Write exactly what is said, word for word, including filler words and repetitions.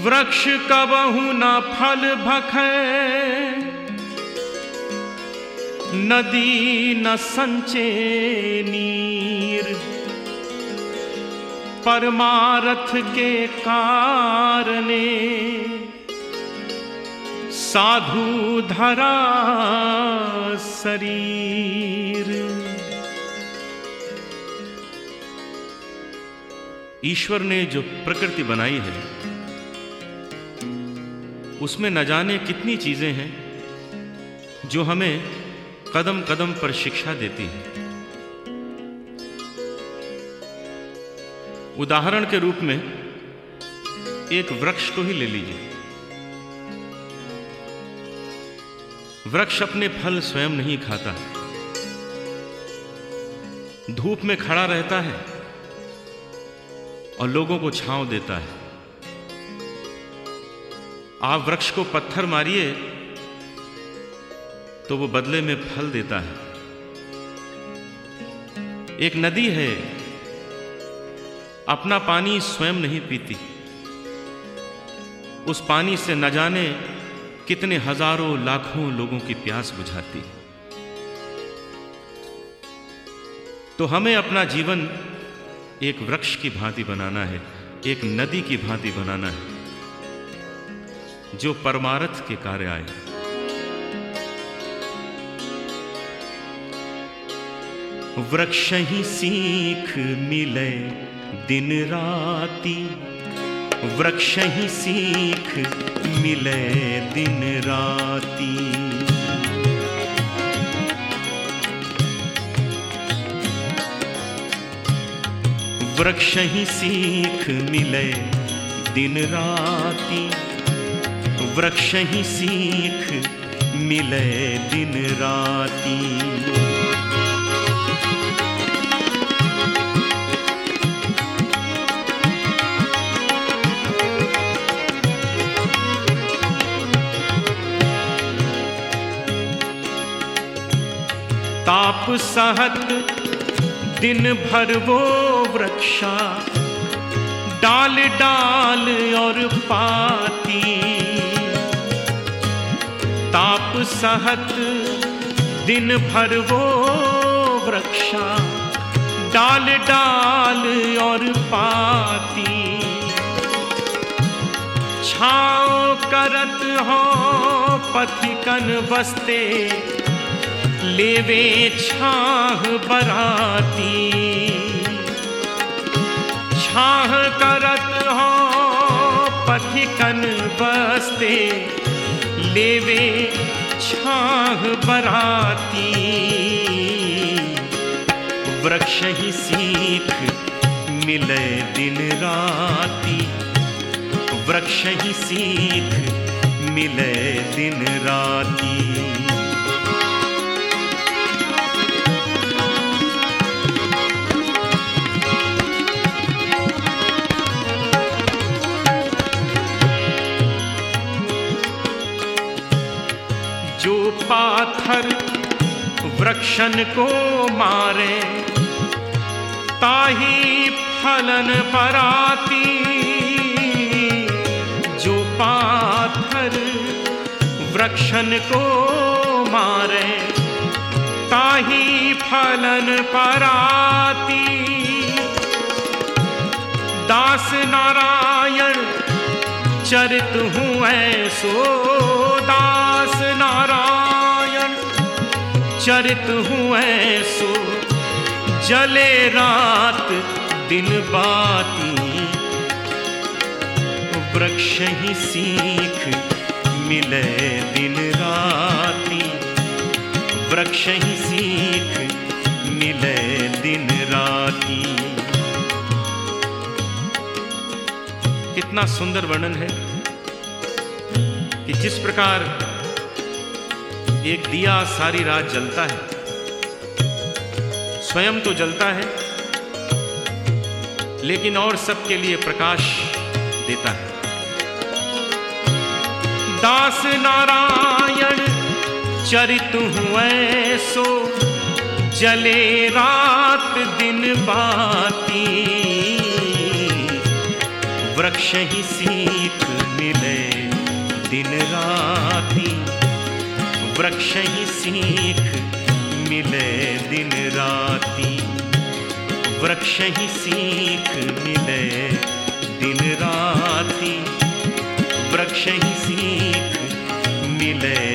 वृक्ष कबहु न फल भखै, नदी न संचे नीर। परमारथ के कारणे साधु धरा शरीर। ईश्वर ने जो प्रकृति बनाई है उसमें न जाने कितनी चीजें हैं जो हमें कदम कदम पर शिक्षा देती हैं। उदाहरण के रूप में एक वृक्ष को ही ले लीजिए। वृक्ष अपने फल स्वयं नहीं खाता, धूप में खड़ा रहता है और लोगों को छांव देता है। आप वृक्ष को पत्थर मारिए तो वो बदले में फल देता है। एक नदी है, अपना पानी स्वयं नहीं पीती, उस पानी से न जाने कितने हजारों लाखों लोगों की प्यास बुझाती। तो हमें अपना जीवन एक वृक्ष की भांति बनाना है, एक नदी की भांति बनाना है जो परमार्थ के कार्य आए। वृक्ष ही सीख मिले दिन राती, वृक्ष ही सीख मिले दिन राती। वृक्ष ही सीख मिले दिन राती, वृक्ष ही सीख मिले दिन राती। ताप सहत दिन भर वो वृक्षा, डाल डाल और पाती। ताप सहत दिन भर वो वृक्षा, डाल डाल और पाती। छाँव करत हो पथिकन बसते, लेवे छाह बराती। छाह करत हो पथिकन बसते, लेवे छाह बराती। वृक्ष ही सीख मिले दिन राती, वृक्ष ही सीख मिले दिन राती। जो पाथर वृक्षन को मारे, ताही फलन पराती। जो पाथर वृक्षन को मारे, ताही फलन पराती। दास नारायण चरित हूँ ऐसो, दास नारायण चरित हूँ ऐसो। जले रात दिन बाती, वृक्ष ही सीख मिले दिन राती। वृक्ष ही सीख मिले दिन राती। कितना सुंदर वर्णन है कि जिस प्रकार एक दिया सारी रात जलता है, स्वयं तो जलता है लेकिन और सबके लिए प्रकाश देता है। दास नारायण चरित हूँ ऐसो, जले रात दिन बाती। वृक्ष ही सीख मिले दिन राती, वृक्ष ही सीख मिले दिन राती, वृक्ष ही सीख मिले दिन राती, वृक्ष ही सीख मिले